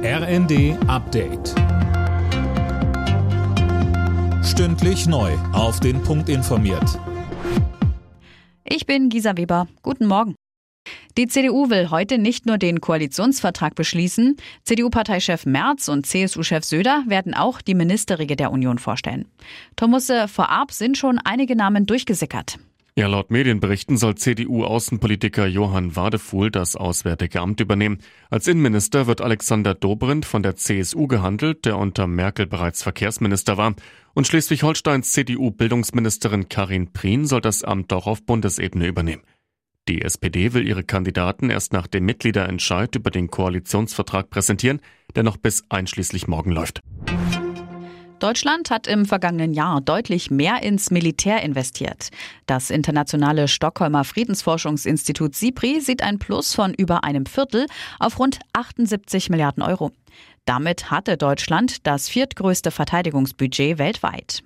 RND Update. Stündlich neu auf den Punkt informiert. Ich bin Gisa Weber. Guten Morgen. Die CDU will heute nicht nur den Koalitionsvertrag beschließen. CDU-Parteichef Merz und CSU-Chef Söder werden auch die Ministerriege der Union vorstellen. Tomusse, vorab sind schon einige Namen durchgesickert. Ja, laut Medienberichten soll CDU-Außenpolitiker Johann Wadefuhl das Auswärtige Amt übernehmen. Als Innenminister wird Alexander Dobrindt von der CSU gehandelt, der unter Merkel bereits Verkehrsminister war. Und Schleswig-Holsteins CDU-Bildungsministerin Karin Prien soll das Amt auch auf Bundesebene übernehmen. Die SPD will ihre Kandidaten erst nach dem Mitgliederentscheid über den Koalitionsvertrag präsentieren, der noch bis einschließlich morgen läuft. Deutschland hat im vergangenen Jahr deutlich mehr ins Militär investiert. Das internationale Stockholmer Friedensforschungsinstitut SIPRI sieht ein Plus von über einem Viertel auf rund 78 Milliarden Euro. Damit hatte Deutschland das viertgrößte Verteidigungsbudget weltweit.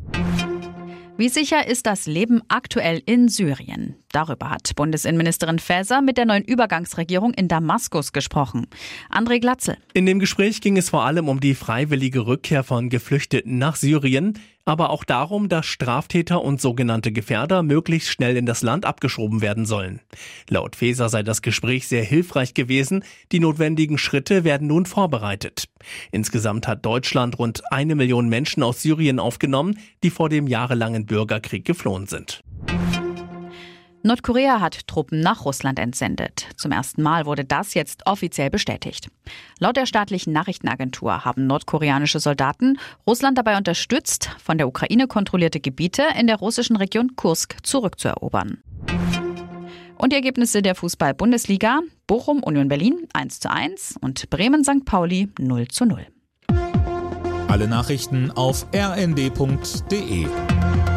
Wie sicher ist das Leben aktuell in Syrien? Darüber hat Bundesinnenministerin Faeser mit der neuen Übergangsregierung in Damaskus gesprochen. André Glatzel. In dem Gespräch ging es vor allem um die freiwillige Rückkehr von Geflüchteten nach Syrien, aber auch darum, dass Straftäter und sogenannte Gefährder möglichst schnell in das Land abgeschoben werden sollen. Laut Faeser sei das Gespräch sehr hilfreich gewesen. Die notwendigen Schritte werden nun vorbereitet. Insgesamt hat Deutschland rund 1 Million Menschen aus Syrien aufgenommen, die vor dem jahrelangen Bürgerkrieg geflohen sind. Nordkorea hat Truppen nach Russland entsendet. Zum ersten Mal wurde das jetzt offiziell bestätigt. Laut der staatlichen Nachrichtenagentur haben nordkoreanische Soldaten Russland dabei unterstützt, von der Ukraine kontrollierte Gebiete in der russischen Region Kursk zurückzuerobern. Und die Ergebnisse der Fußball-Bundesliga: Bochum Union Berlin 1:1 und Bremen St. Pauli 0:0. Alle Nachrichten auf rnd.de.